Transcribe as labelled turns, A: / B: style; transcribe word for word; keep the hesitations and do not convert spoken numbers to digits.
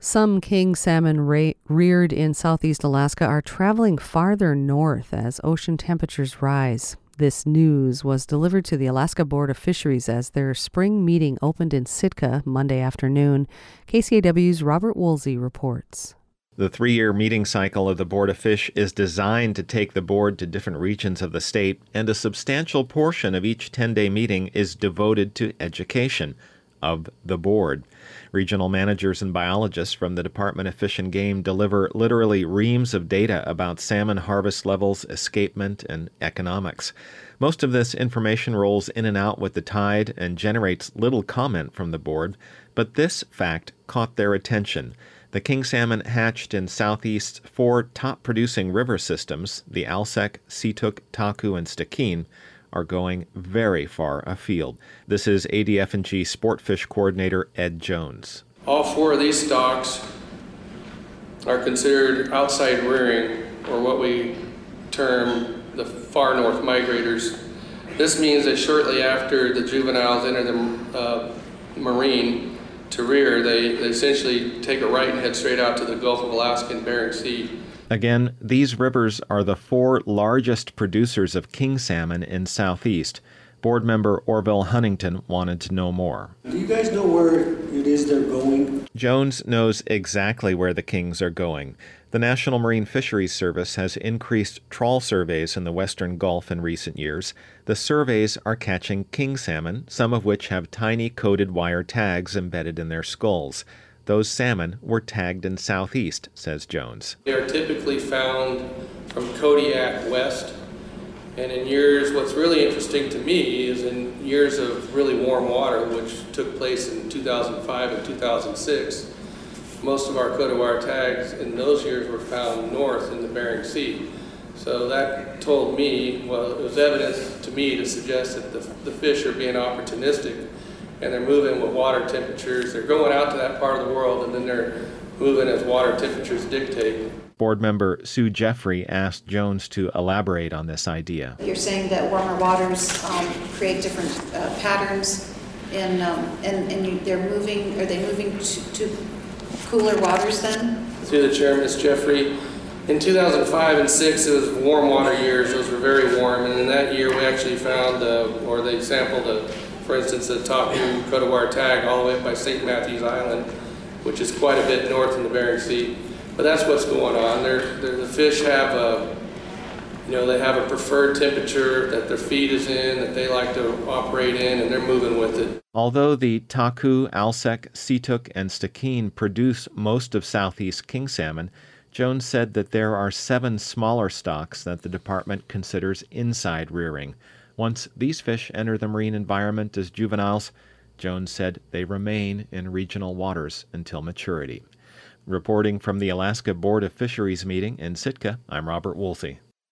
A: Some king salmon ra- reared in southeast Alaska are traveling farther north as ocean temperatures rise. This news was delivered to the Alaska Board of Fisheries as their spring meeting opened in Sitka Monday afternoon. K C A W's Robert Woolsey reports.
B: The three-year meeting cycle of the Board of Fish is designed to take the board to different regions of the state, and a substantial portion of each ten-day meeting is devoted to education of the board. Regional managers and biologists from the Department of Fish and Game deliver literally reams of data about salmon harvest levels, escapement, and economics. Most of this information rolls in and out with the tide and generates little comment from the board, but this fact caught their attention. The king salmon hatched in Southeast's four top-producing river systems, the Alsek, Seatook, Taku, and Stikine, are going very far afield. This is A D F and G Sportfish Coordinator Ed Jones.
C: All four of these stocks are considered outside rearing, or what we term the far north migrators. This means that shortly after the juveniles enter the uh, marine to rear, they, they essentially take a right and head straight out to the Gulf of Alaska and Bering Sea.
B: Again, these rivers are the four largest producers of king salmon in Southeast. Board member Orville Huntington wanted to know more.
D: Do you guys know where it is they're going?
B: Jones knows exactly where the kings are going. The National Marine Fisheries Service has increased trawl surveys in the Western Gulf in recent years. The surveys are catching king salmon, some of which have tiny coated wire tags embedded in their skulls. Those salmon were tagged in Southeast, says Jones.
C: They are typically found from Kodiak west, and in years, what's really interesting to me is in years of really warm water, which took place in two thousand five and two thousand six, most of our coated wire tags in those years were found north in the Bering Sea. So that told me, well, it was evidence to me to suggest that the, the fish are being opportunistic, and they're moving with water temperatures. They're going out to that part of the world, and then they're moving as water temperatures dictate.
B: Board member Sue Jeffrey asked Jones to elaborate on this idea.
E: You're saying that warmer waters um, create different uh, patterns, in, um, and, and you, they're moving, are they moving to, to cooler waters then?
C: Through the chair, Miz Jeffrey, in two thousand five and six, it was warm water years. Those were very warm, and in that year we actually found, uh, or they sampled a For instance, the Taku coated wire tag all the way up by Saint Matthews Island, which is quite a bit north in the Bering Sea. But that's what's going on. They're, they're, the fish have a, you know, they have a preferred temperature that their feed is in, that they like to operate in, and they're moving with it.
B: Although the Taku, Alsek, Seatook, and Stikine produce most of Southeast king salmon, Jones said that there are seven smaller stocks that the department considers inside rearing. Once these fish enter the marine environment as juveniles, Jones said they remain in regional waters until maturity. Reporting from the Alaska Board of Fisheries meeting in Sitka, I'm Robert Woolsey.